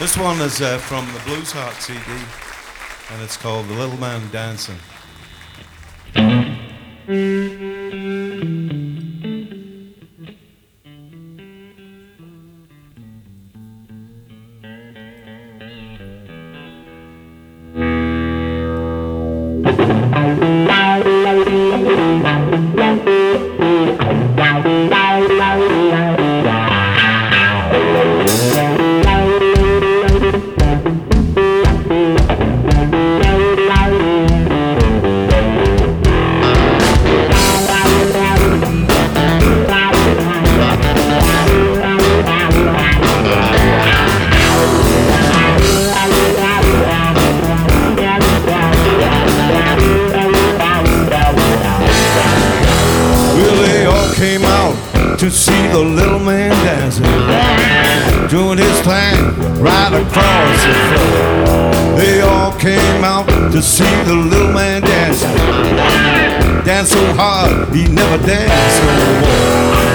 This one is from the Blues Heart CD, and it's called The Little Man Dancing. To see the little man dancing, doing his thing right across the floor. They all came out to see the little man dancing. Dance so hard, he never danced no more.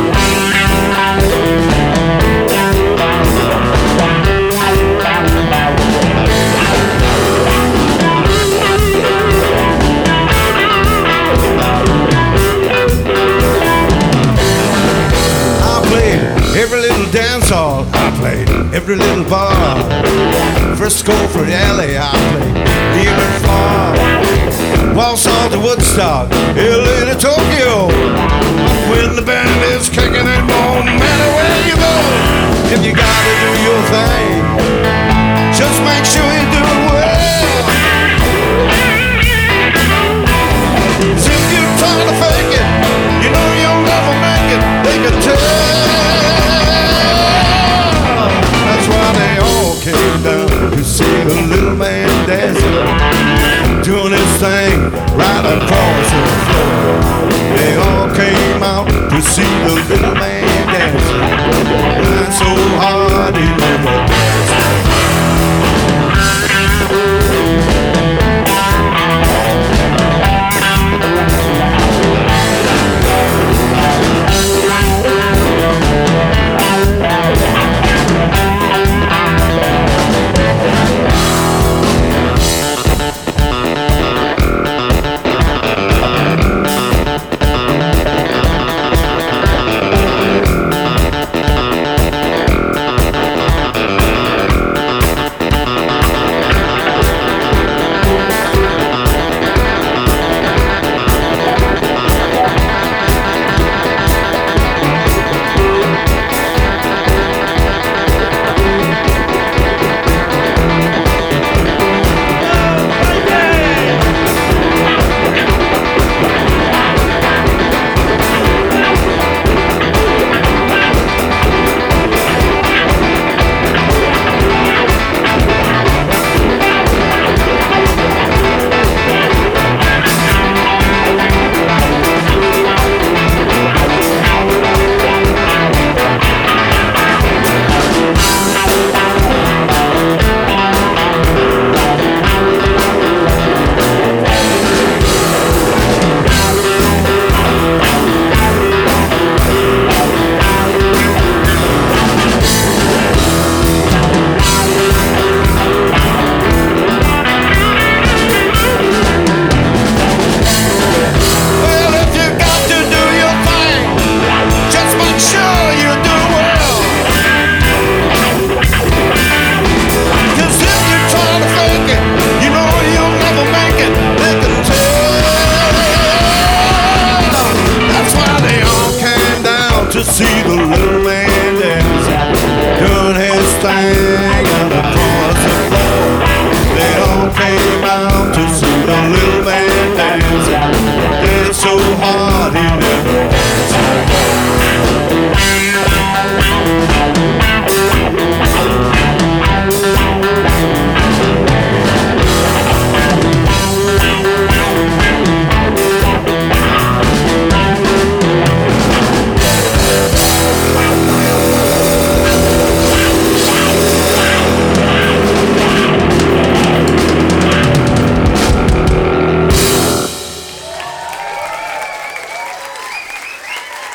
Every little dance hall I played, every little bar. Frisco for LA I played, near and far. Walsall to Woodstock, LA to Tokyo. When the band is kicking it, no matter where you go. If you gotta do your thing, just make sure you do it well. 'Cause if you try to fake it, you know you'll never make it. They can tell. That's why they all came down to see the little man dancing, doing his thing right across the floor. They all came out to see the little man dancing, and so hard he never danced.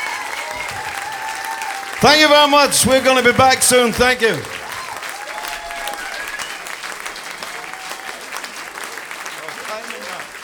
Thank you very much. We're going to be back soon. Thank you. much.